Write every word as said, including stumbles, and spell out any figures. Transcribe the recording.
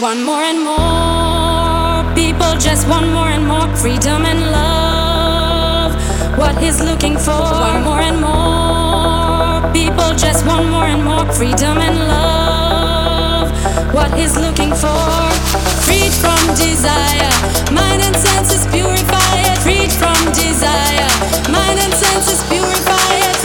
Want more and more. People just want more and more freedom and love. What he's looking for. Want more and more. People just want more and more freedom and love. What he's looking for. Freed from desire. Mind and senses purified. Freed from desire. Mind and senses purified.